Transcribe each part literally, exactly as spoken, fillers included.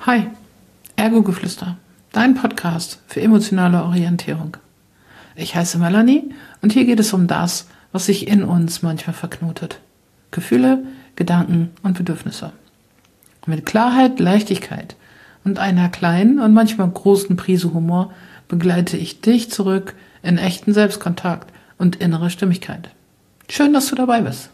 Hi, Ergo-Geflüster, dein Podcast für emotionale Orientierung. Ich heiße Melanie und hier geht es um das, was sich in uns manchmal verknotet. Gefühle, Gedanken und Bedürfnisse. Mit Klarheit, Leichtigkeit und einer kleinen und manchmal großen Prise Humor begleite ich dich zurück in echten Selbstkontakt und innere Stimmigkeit. Schön, dass du dabei bist.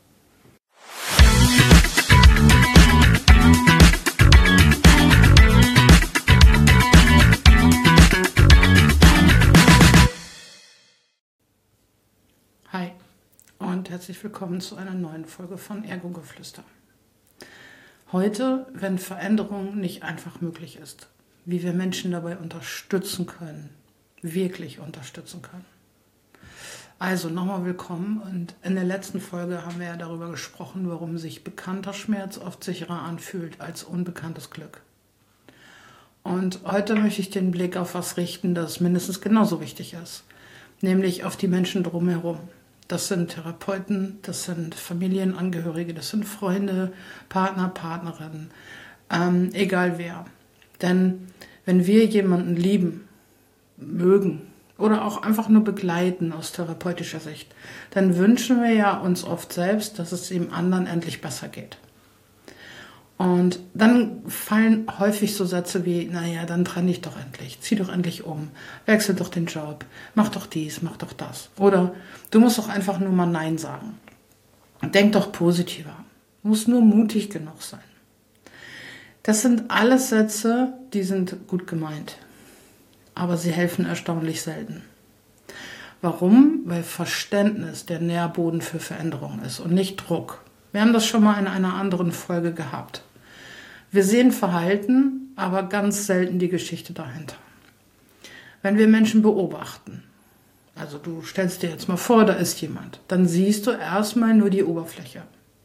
Hi und herzlich willkommen zu einer neuen Folge von Ergo-Geflüster. Heute, wenn Veränderung nicht einfach möglich ist, wie wir Menschen dabei unterstützen können, wirklich unterstützen können. Also nochmal willkommen und in der letzten Folge haben wir ja darüber gesprochen, warum sich bekannter Schmerz oft sicherer anfühlt als unbekanntes Glück. Und heute möchte ich den Blick auf was richten, das mindestens genauso wichtig ist, nämlich auf die Menschen drumherum. Das sind Therapeuten, das sind Familienangehörige, das sind Freunde, Partner, Partnerinnen, ähm, egal wer. Denn wenn wir jemanden lieben, mögen oder auch einfach nur begleiten aus therapeutischer Sicht, dann wünschen wir ja uns oft selbst, dass es dem anderen endlich besser geht. Und dann fallen häufig so Sätze wie, naja, dann trenne dich doch endlich, zieh doch endlich um, wechsel doch den Job, mach doch dies, mach doch das. Oder du musst doch einfach nur mal Nein sagen. Denk doch positiver, du musst nur mutig genug sein. Das sind alles Sätze, die sind gut gemeint, aber sie helfen erstaunlich selten. Warum? Weil Verständnis der Nährboden für Veränderung ist und nicht Druck. Wir haben das schon mal in einer anderen Folge gehabt. Wir sehen Verhalten, aber ganz selten die Geschichte dahinter. Wenn wir Menschen beobachten, also du stellst dir jetzt mal vor, da ist jemand, dann siehst du erstmal nur die Oberfläche.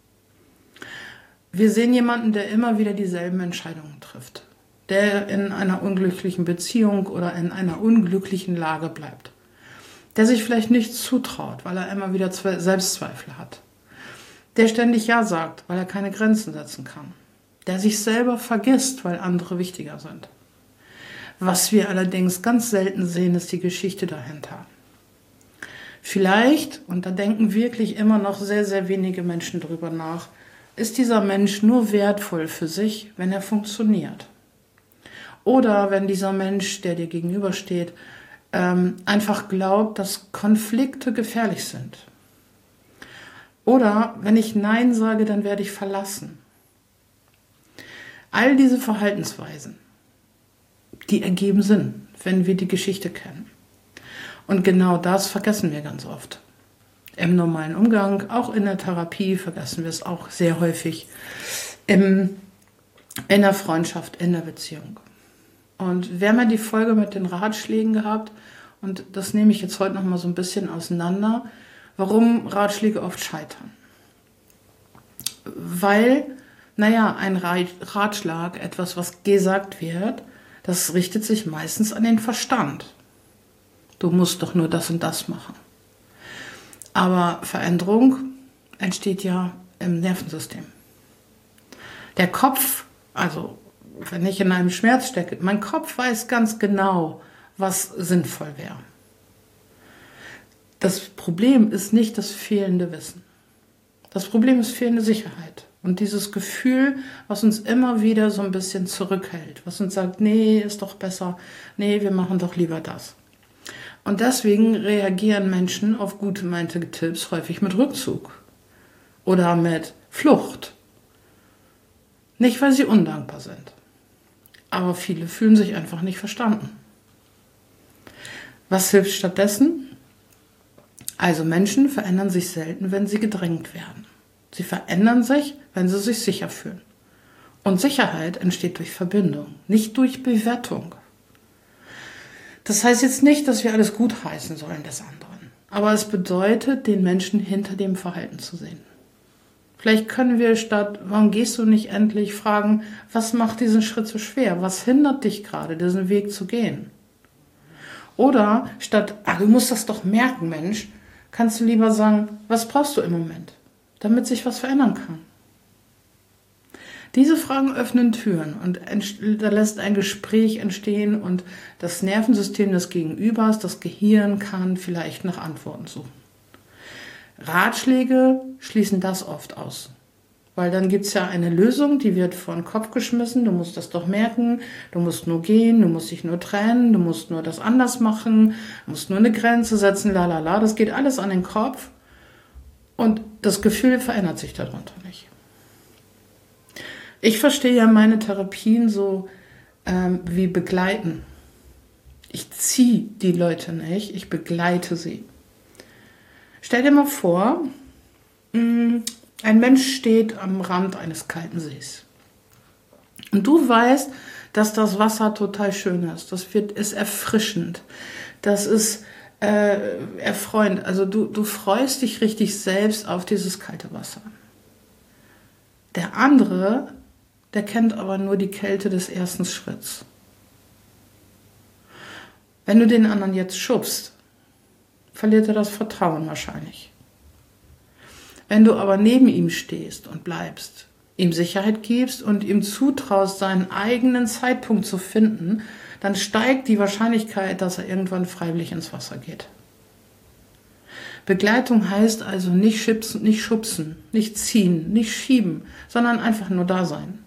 Wir sehen jemanden, der immer wieder dieselben Entscheidungen trifft, der in einer unglücklichen Beziehung oder in einer unglücklichen Lage bleibt, der sich vielleicht nichts zutraut, weil er immer wieder Selbstzweifel hat, der ständig Ja sagt, weil er keine Grenzen setzen kann, der sich selber vergisst, weil andere wichtiger sind. Was wir allerdings ganz selten sehen, ist die Geschichte dahinter. Vielleicht, und da denken wirklich immer noch sehr, sehr wenige Menschen drüber nach, ist dieser Mensch nur wertvoll für sich, wenn er funktioniert. Oder wenn dieser Mensch, der dir gegenübersteht, ähm, einfach glaubt, dass Konflikte gefährlich sind. Oder wenn ich Nein sage, dann werde ich verlassen. All diese Verhaltensweisen, die ergeben Sinn, wenn wir die Geschichte kennen. Und genau das vergessen wir ganz oft. Im normalen Umgang, auch in der Therapie vergessen wir es auch sehr häufig. Im, in der Freundschaft, in der Beziehung. Und wir haben ja die Folge mit den Ratschlägen gehabt und das nehme ich jetzt heute nochmal so ein bisschen auseinander, warum Ratschläge oft scheitern. Weil, naja, ein Ratschlag, etwas, was gesagt wird, das richtet sich meistens an den Verstand. Du musst doch nur das und das machen. Aber Veränderung entsteht ja im Nervensystem. Der Kopf, also wenn ich in einem Schmerz stecke, mein Kopf weiß ganz genau, was sinnvoll wäre. Das Problem ist nicht das fehlende Wissen. Das Problem ist fehlende Sicherheit. Und dieses Gefühl, was uns immer wieder so ein bisschen zurückhält, was uns sagt, nee, ist doch besser, nee, wir machen doch lieber das. Und deswegen reagieren Menschen auf gut gemeinte Tipps häufig mit Rückzug oder mit Flucht. Nicht, weil sie undankbar sind, aber viele fühlen sich einfach nicht verstanden. Was hilft stattdessen? Also Menschen verändern sich selten, wenn sie gedrängt werden. Sie verändern sich, wenn sie sich sicher fühlen. Und Sicherheit entsteht durch Verbindung, nicht durch Bewertung. Das heißt jetzt nicht, dass wir alles gutheißen sollen des anderen. Aber es bedeutet, den Menschen hinter dem Verhalten zu sehen. Vielleicht können wir statt, warum gehst du nicht endlich, fragen, was macht diesen Schritt so schwer? Was hindert dich gerade, diesen Weg zu gehen? Oder statt, ah, du musst das doch merken, Mensch, kannst du lieber sagen, was brauchst du im Moment, damit sich was verändern kann? Diese Fragen öffnen Türen und da lässt ein Gespräch entstehen und das Nervensystem des Gegenübers, das Gehirn, kann vielleicht nach Antworten suchen. Ratschläge schließen das oft aus, weil dann gibt es ja eine Lösung, die wird vor den Kopf geschmissen, du musst das doch merken, du musst nur gehen, du musst dich nur trennen, du musst nur das anders machen, du musst nur eine Grenze setzen, la la la, das geht alles an den Kopf und das Gefühl verändert sich darunter nicht. Ich verstehe ja meine Therapien so ähm, wie begleiten. Ich ziehe die Leute nicht, ich begleite sie. Stell dir mal vor, mh, ein Mensch steht am Rand eines kalten Sees. Und du weißt, dass das Wasser total schön ist. Das wird, ist erfrischend. Das ist äh, erfreuend. Also du, du freust dich richtig selbst auf dieses kalte Wasser. Der andere, der kennt aber nur die Kälte des ersten Schritts. Wenn du den anderen jetzt schubst, verliert er das Vertrauen wahrscheinlich. Wenn du aber neben ihm stehst und bleibst, ihm Sicherheit gibst und ihm zutraust, seinen eigenen Zeitpunkt zu finden, dann steigt die Wahrscheinlichkeit, dass er irgendwann freiwillig ins Wasser geht. Begleitung heißt also nicht schubsen, nicht schubsen, nicht ziehen, nicht schieben, sondern einfach nur da sein.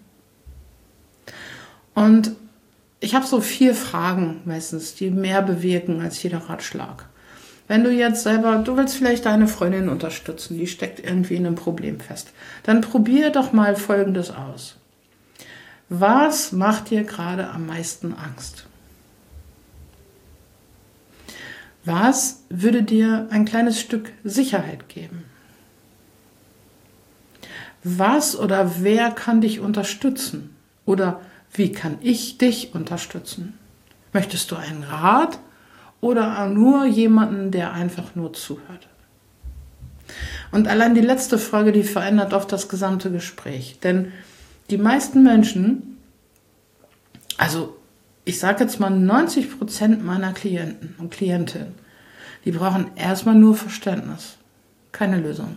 Und ich habe so vier Fragen meistens, die mehr bewirken als jeder Ratschlag. Wenn du jetzt selber, du willst vielleicht deine Freundin unterstützen, die steckt irgendwie in einem Problem fest, dann probier doch mal Folgendes aus. Was macht dir gerade am meisten Angst? Was würde dir ein kleines Stück Sicherheit geben? Was oder wer kann dich unterstützen? Oder wie kann ich dich unterstützen? Möchtest du einen Rat oder nur jemanden, der einfach nur zuhört? Und allein die letzte Frage, die verändert oft das gesamte Gespräch. Denn die meisten Menschen, also ich sage jetzt mal neunzig Prozent meiner Klienten und Klientinnen, die brauchen erstmal nur Verständnis, keine Lösung.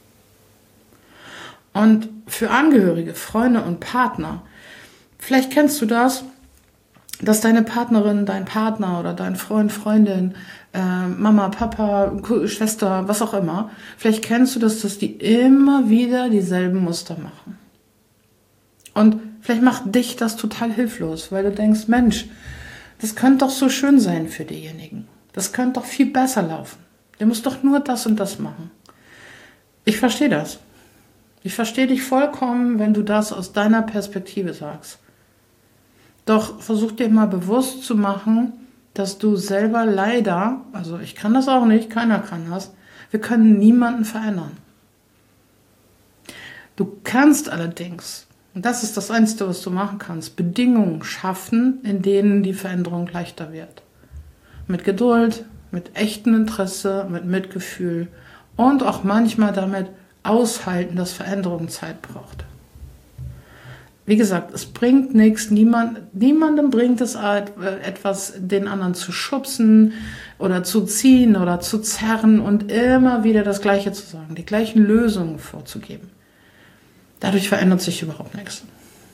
Und für Angehörige, Freunde und Partner, vielleicht kennst du das, dass deine Partnerin, dein Partner oder dein Freund, Freundin, äh, Mama, Papa, Schwester, was auch immer, vielleicht kennst du das, dass die immer wieder dieselben Muster machen. Und vielleicht macht dich das total hilflos, weil du denkst, Mensch, das könnte doch so schön sein für diejenigen. Das könnte doch viel besser laufen. Der muss doch nur das und das machen. Ich verstehe das. Ich verstehe dich vollkommen, wenn du das aus deiner Perspektive sagst. Doch versuch dir mal bewusst zu machen, dass du selber leider, also ich kann das auch nicht, keiner kann das, wir können niemanden verändern. Du kannst allerdings, und das ist das Einzige, was du machen kannst, Bedingungen schaffen, in denen die Veränderung leichter wird. Mit Geduld, mit echtem Interesse, mit Mitgefühl und auch manchmal damit aushalten, dass Veränderung Zeit braucht. Wie gesagt, es bringt nichts, niemand, niemandem bringt es etwas, den anderen zu schubsen oder zu ziehen oder zu zerren und immer wieder das Gleiche zu sagen, die gleichen Lösungen vorzugeben. Dadurch verändert sich überhaupt nichts.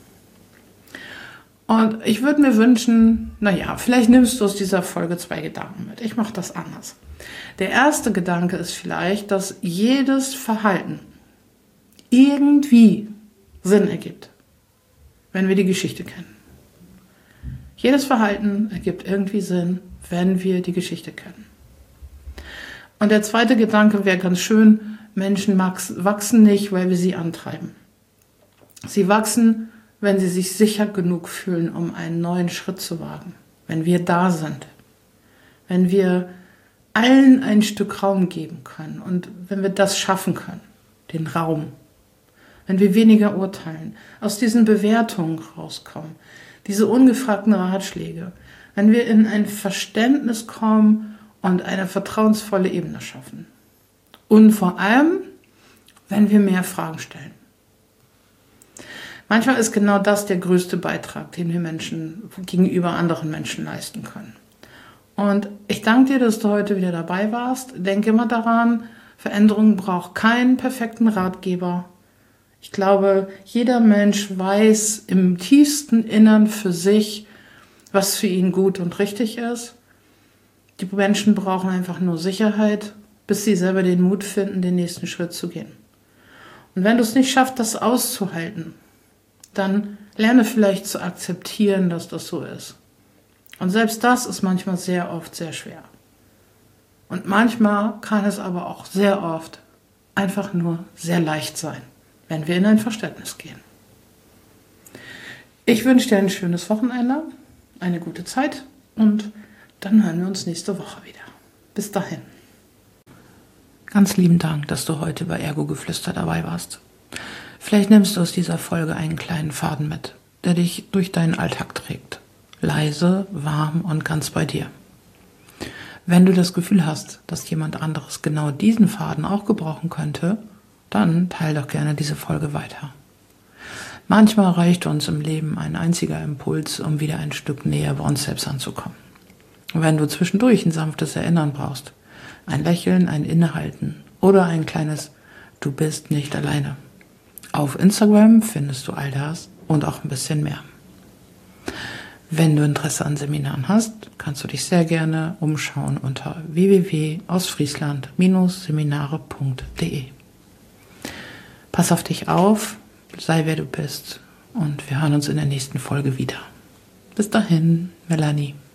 Und ich würde mir wünschen, naja, vielleicht nimmst du aus dieser Folge zwei Gedanken mit. Ich mache das anders. Der erste Gedanke ist vielleicht, dass jedes Verhalten irgendwie Sinn ergibt, wenn wir die Geschichte kennen. Jedes Verhalten ergibt irgendwie Sinn, wenn wir die Geschichte kennen. Und der zweite Gedanke wäre ganz schön, Menschen wachsen nicht, weil wir sie antreiben. Sie wachsen, wenn sie sich sicher genug fühlen, um einen neuen Schritt zu wagen. Wenn wir da sind. Wenn wir allen ein Stück Raum geben können. Und wenn wir das schaffen können, den Raum. Wenn wir weniger urteilen, aus diesen Bewertungen rauskommen, diese ungefragten Ratschläge. Wenn wir in ein Verständnis kommen und eine vertrauensvolle Ebene schaffen. Und vor allem, wenn wir mehr Fragen stellen. Manchmal ist genau das der größte Beitrag, den wir Menschen gegenüber anderen Menschen leisten können. Und ich danke dir, dass du heute wieder dabei warst. Denke immer daran, Veränderung braucht keinen perfekten Ratgeber. Ich glaube, jeder Mensch weiß im tiefsten Innern für sich, was für ihn gut und richtig ist. Die Menschen brauchen einfach nur Sicherheit, bis sie selber den Mut finden, den nächsten Schritt zu gehen. Und wenn du es nicht schaffst, das auszuhalten, dann lerne vielleicht zu akzeptieren, dass das so ist. Und selbst das ist manchmal sehr oft sehr schwer. Und manchmal kann es aber auch sehr oft einfach nur sehr leicht sein, wenn wir in ein Verständnis gehen. Ich wünsche dir ein schönes Wochenende, eine gute Zeit und dann hören wir uns nächste Woche wieder. Bis dahin. Ganz lieben Dank, dass du heute bei Ergo-Geflüster dabei warst. Vielleicht nimmst du aus dieser Folge einen kleinen Faden mit, der dich durch deinen Alltag trägt. Leise, warm und ganz bei dir. Wenn du das Gefühl hast, dass jemand anderes genau diesen Faden auch gebrauchen könnte, dann teile doch gerne diese Folge weiter. Manchmal reicht uns im Leben ein einziger Impuls, um wieder ein Stück näher bei uns selbst anzukommen. Und wenn du zwischendurch ein sanftes Erinnern brauchst, ein Lächeln, ein Innehalten oder ein kleines Du bist nicht alleine. Auf Instagram findest du all das und auch ein bisschen mehr. Wenn du Interesse an Seminaren hast, kannst du dich sehr gerne umschauen unter w w w punkt ostfriesland Seminare punkt de. Pass auf dich auf, sei wer du bist und wir hören uns in der nächsten Folge wieder. Bis dahin, Melanie.